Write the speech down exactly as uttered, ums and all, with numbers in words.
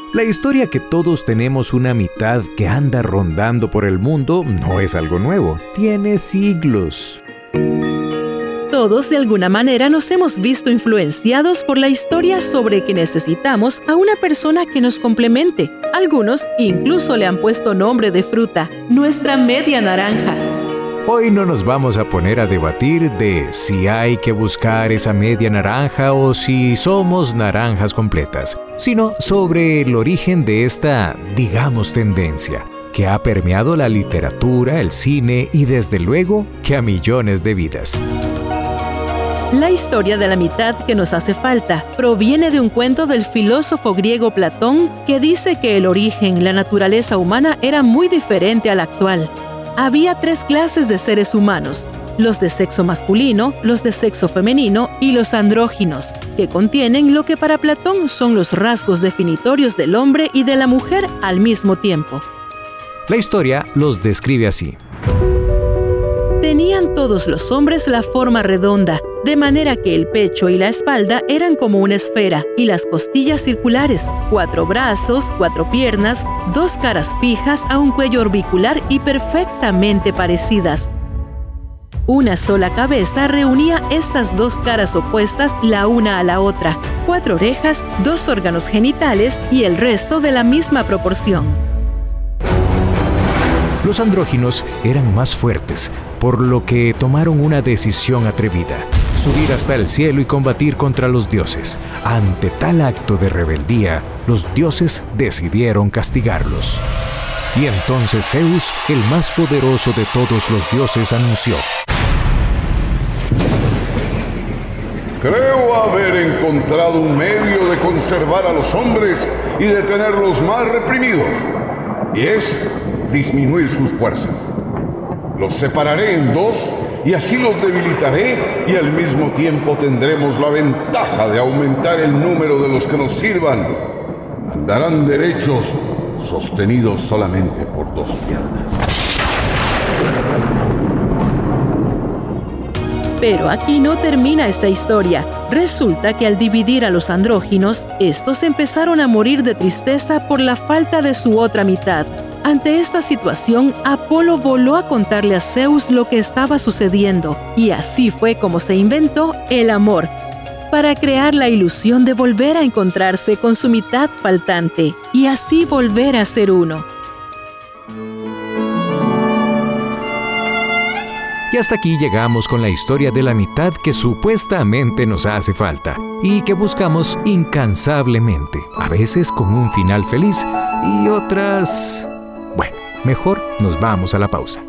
La historia que todos tenemos una mitad que anda rondando por el mundo no es algo nuevo, tiene siglos. Todos de alguna manera nos hemos visto influenciados por la historia sobre que necesitamos a una persona que nos complemente. Algunos incluso le han puesto nombre de fruta, nuestra media naranja. Hoy no nos vamos a poner a debatir de si hay que buscar esa media naranja o si somos naranjas completas, sino sobre el origen de esta, digamos, tendencia, que ha permeado la literatura, el cine y desde luego que a millones de vidas. La historia de la mitad que nos hace falta proviene de un cuento del filósofo griego Platón que dice que el origen, la naturaleza humana era muy diferente a la actual. Había tres clases de seres humanos, los de sexo masculino, los de sexo femenino y los andróginos, que contienen lo que para Platón son los rasgos definitorios del hombre y de la mujer al mismo tiempo. La historia los describe así. Tenían todos los hombres la forma redonda, de manera que el pecho y la espalda eran como una esfera y las costillas circulares, cuatro brazos, cuatro piernas, dos caras fijas a un cuello orbicular y perfectamente parecidas. Una sola cabeza reunía estas dos caras opuestas la una a la otra, cuatro orejas, dos órganos genitales y el resto de la misma proporción. Los andróginos eran más fuertes, por lo que tomaron una decisión atrevida: subir hasta el cielo y combatir contra los dioses. Ante tal acto de rebeldía, los dioses decidieron castigarlos. Y entonces Zeus, el más poderoso de todos los dioses, anunció: creo haber encontrado un medio de conservar a los hombres y de tenerlos más reprimidos, y es disminuir sus fuerzas. Los separaré en dos y así los debilitaré, y al mismo tiempo tendremos la ventaja de aumentar el número de los que nos sirvan. Andarán derechos, sostenidos solamente por dos piernas. Pero aquí no termina esta historia. Resulta que al dividir a los andróginos, estos empezaron a morir de tristeza por la falta de su otra mitad. Ante esta situación, Apolo voló a contarle a Zeus lo que estaba sucediendo, y así fue como se inventó el amor, para crear la ilusión de volver a encontrarse con su mitad faltante, y así volver a ser uno. Y hasta aquí llegamos con la historia de la mitad que supuestamente nos hace falta y que buscamos incansablemente, a veces con un final feliz y otras... Bueno, mejor nos vamos a la pausa.